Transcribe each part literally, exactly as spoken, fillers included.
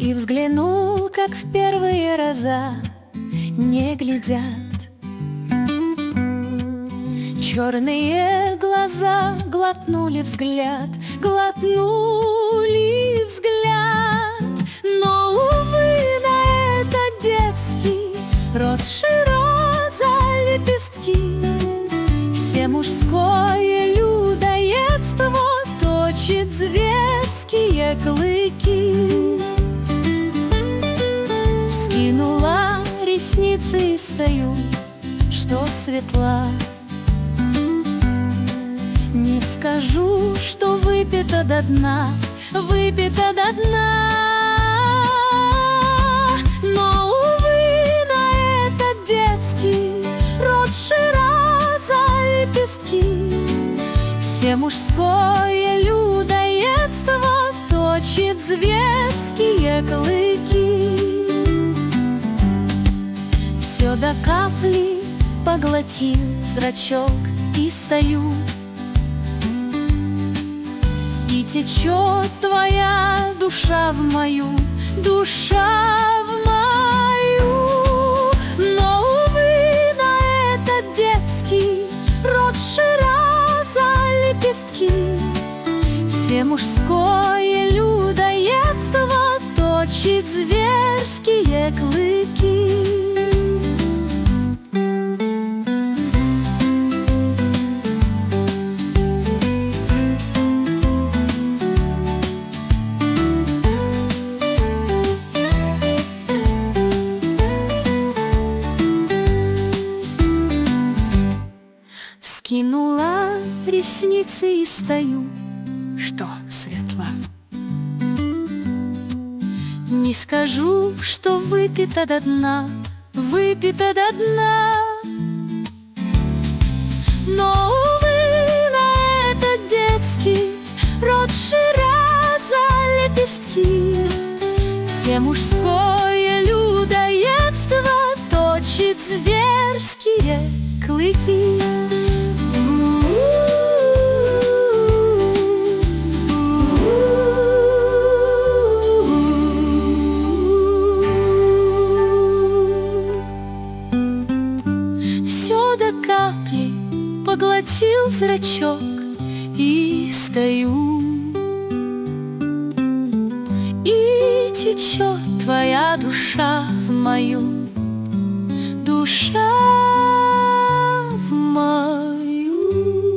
И взглянул, как в первые раза не глядят. Черные глаза глотнули взгляд, глотнули взгляд. Но, увы, на этот детский рот широза лепестки. Все мужское людоедство точит зверские клыки. Вскинула ресницы и стою, что светла. Не скажу, что выпито до дна, выпито до дна. Но, увы, на этот детский рот широза лепестки. Все мужское людоедство точит зверские клыки. Все до капли поглотил зрачок и стою. И течет твоя душа в мою, душа в мою. Но, увы, на этот детский рот широза лепестки. Все мужское людоедство точит зверские клыки. Скинула ресницы и стою, что светла. Не скажу, что выпито до дна, выпито до дна. Но, увы, на этот детский рот широза лепестки. Все мужское людоедство точит зверские клыки. Капли поглотил зрачок и стою. И течет твоя душа в мою, душа в мою.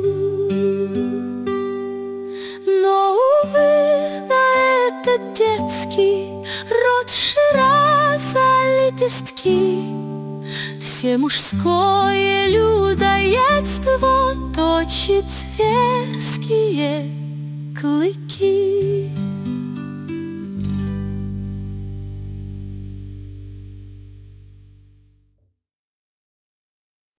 Но, увы, на этот детский рот широза лепестки. Все мужское людоедство точит зверские клыки.